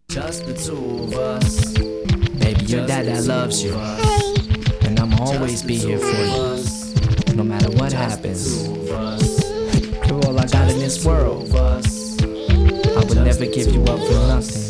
Just the two of us. Baby, your dad loves you, and I'ma always be here for you, no matter what happens. You're all I got in this world. I would never give you up for nothing.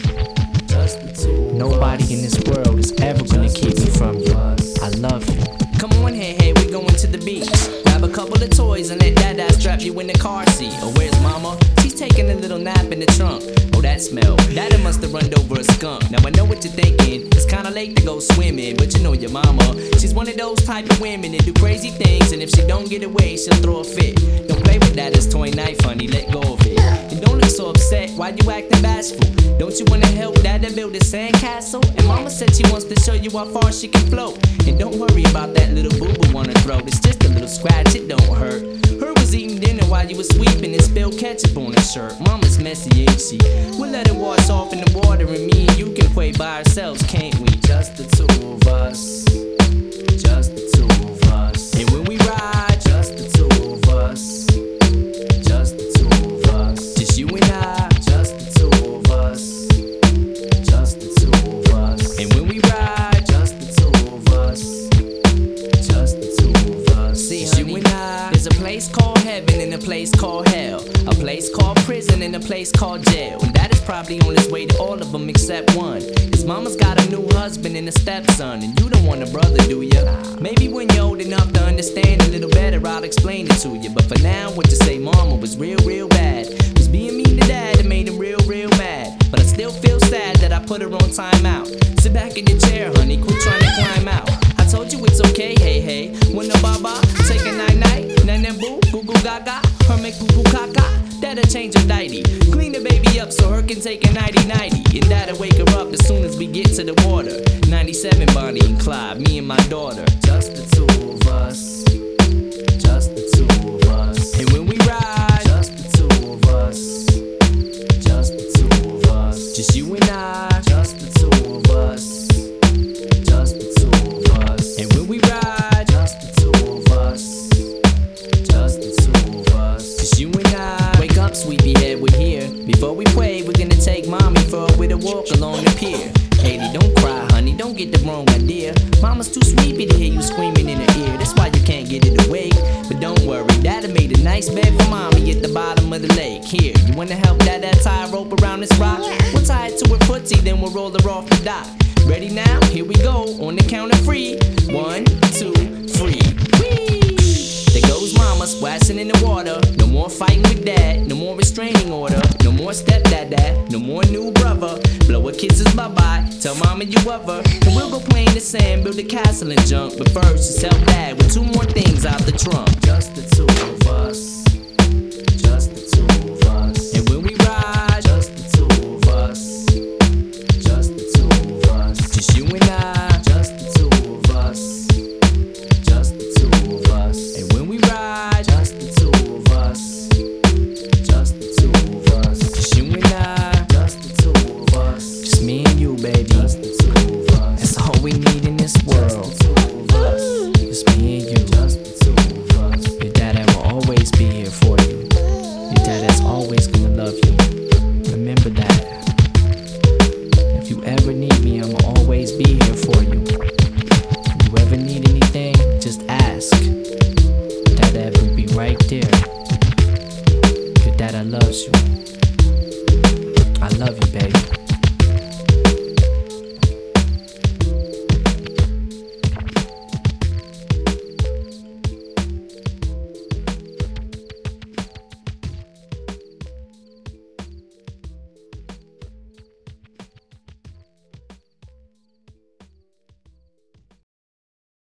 Nobody in this world is ever gonna keep me from you. I love you. Come on, hey, we going to the beach. Grab a couple of toys and let dad strap you in the car seat. Oh, where's mama? She's taking a little nap in the trunk. Oh, that smell. Daddy must have run over a skunk. Now I know what you're thinking. It's kinda late to go swimming, but you know your mama. She's one of those type of women that do crazy things, and if she don't get away, she'll throw a fit. Don't play with daddy's toy knife, honey. Let go of it. And don't look so upset. Why you acting bashful? Don't you wanna help daddy build a sandcastle? And mama said she wants to show you how far she can float. And don't worry about that little boo-boo on her throat. It's just a little scratch, it don't hurt. Her was eating dinner while you was sweeping and spilled ketchup on her shirt. Mama's messy, ain't she? We'll let it wash off in the water, and me and you can play by ourselves, can't we? Just the two of us. Just the two of us. And when we ride, just the two of us. Just the two of us. just you and I. Just the two of us. Just the two of us. And when we ride, just the two of us. Just the two of us. see, Just honey, you and I. there's a place called heaven and a place called hell, a place called prison and a place called jail. And that is probably on its way to all of them except one. His mama's got a new husband and a stepson, and you don't want a brother, do ya? Maybe when you're old enough to understand a little better, I'll explain it to you. But for now, what you say, mama was real bad. Was being mean to dad that made him real mad. But I still feel sad that I put her on timeout. Sit back in your chair, honey, quit trying to climb out. I told you it's okay, hey. When the baba, take a night, nan boo, goo goo gaga, her make poo poo caca. Dad'll change her nightie, clean the baby up so her can take a nighty. And dad'll wake her up as soon as we get to the water. 97 Bonnie and Clyde, me and my daughter. Just the two of us. Just the two of us. And when we ride, just the two of us. Just the two of us. just you and I. Just the two of us. Just the two of us. And when we ride, just the two of us. Just the two of us. just you and I. Wake up, sleepyhead, we're here. Before we pray, we're gonna take mommy for a little walk along the pier. Katie, don't cry, honey, don't get the wrong idea. Mama's too sleepy to hear you screaming in her ear. That's why you can't get it awake. But don't worry, Daddy made a nice bed for mommy at the bottom of the lake. Here, you wanna help Dad tie a rope around this rock? We'll tie it to her footsie, then we'll roll her off the dock. Ready now? Here we go, on the count of three. 1, 2, 3. Whee! There goes mama splashing in the water. No more fighting with dad, no more restraining order. No more stepdad, no more new brother. Blow her kisses bye-bye, tell mama you love her. And we'll go play in the sand, build a castle and junk. But first, just help dad with 2 more things out the trunk. Just the two of us. Just the two